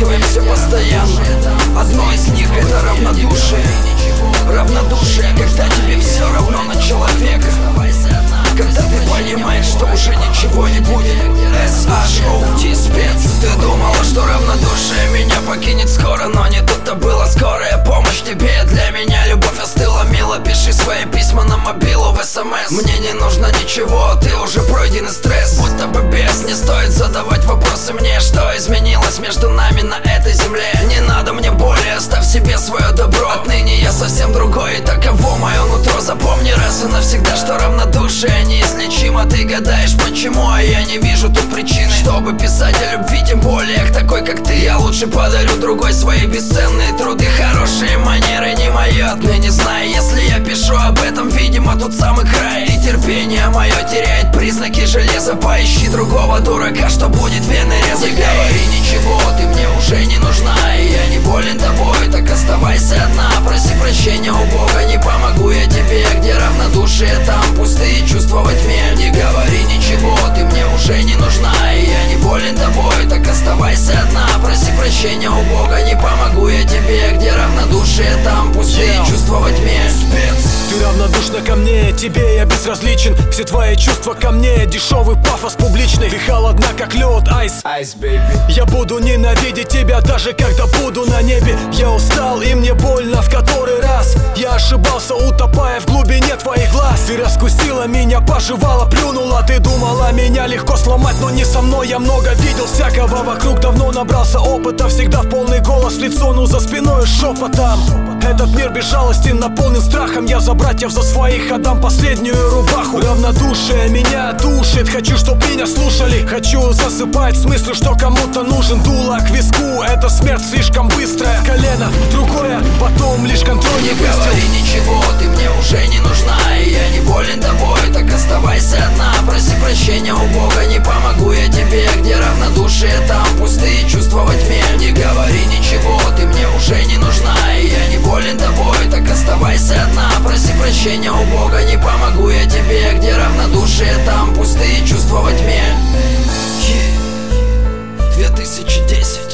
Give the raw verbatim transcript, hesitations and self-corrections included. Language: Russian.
сталкиваемся постоянно. Одно из них — это равнодушие. Равнодушие, когда тебе все равно на человека, когда ты понимаешь, что уже ничего не будет. эс эйч о ти спец. Ты думала, что равнодушие меня покинет скоро, но не тут-то было. Скорая помощь тебе для меня. Любовь остыла, мило, пиши свои письма на мобилу в эс эм эс. Мне не нужно ничего, ты уже пройденный стресс. Будто бы без, не стоит задавать вопросы мне. Что изменилось между нами на этой земле? Не надо мне боли, оставь себе свое добро. Отныне я совсем другой, и таково мое нутро. Запомни раз и навсегда, что равнодушие неизлечимо. Ты гадаешь почему, а я не вижу тут причины, чтобы писать о любви, тем более к такой, как ты. Я лучше подарю другой свои бесценные труды. Хорошие манеры не мои, отныне знай. Если я пишу об этом, видимо, тут самый край. И терпение мое теряет признаки железа. Поищи другого дурака, что будет вены резать. Не говори ничего, ты мне уже не нужна, и я не болен тобой, так оставайся одна. Проси прощения у Бога, не помогу я тебе. Где равнодушие, там пустые чувства во тьме. Не говори ничего, ты мне уже не нужна, и я не болен тобой, так оставайся одна. Проси прощения у Бога, не помогу я тебе. Где равнодушие, там пустые yeah. чувства во тьме. Спец. Ты равнодушна ко мне, тебе я безразличен. Все твои чувства ко мне, дешевый пафос публичный. Ты холодна, как лед, айс, айс, бэйби. Я буду ненавидеть тебя, даже когда буду на небе. Я устал и мне больно в который раз. Я ошибался, утопая в глубине твоих глаз. Ты раскусила меня, пожевала, плюнула. Ты думала, меня легко сломать, но не со мной. Я много видел всякого вокруг, давно набрался опыта. Всегда в полный голос, лицо, ну за спиной шепотом. Этот мир безжалостен, наполнен страхом. Я за братьев, за своих отдам последнюю рубаху. Равнодушие меня душит, хочу, чтоб меня слушали. Хочу засыпать в смысле, что кому-то нужен. Дуло к виску, это смерть слишком быстрая. Колено другое, потом лишь контрольный Не выстрел. говори ничего, ты мне уже не нужна, и я не болен тобой, так оставайся одна. Проси прощения у Бога, не помогу я тебе. Где равнодушие, там пустые чувства во тьме. Не говори ничего, ты мне уже не нужна, и я не болен тобой, так оставайся одна. Проси прощения у Бога, не помогу я тебе. Где равнодушие, там пустые чувства во тьме. две тысячи десять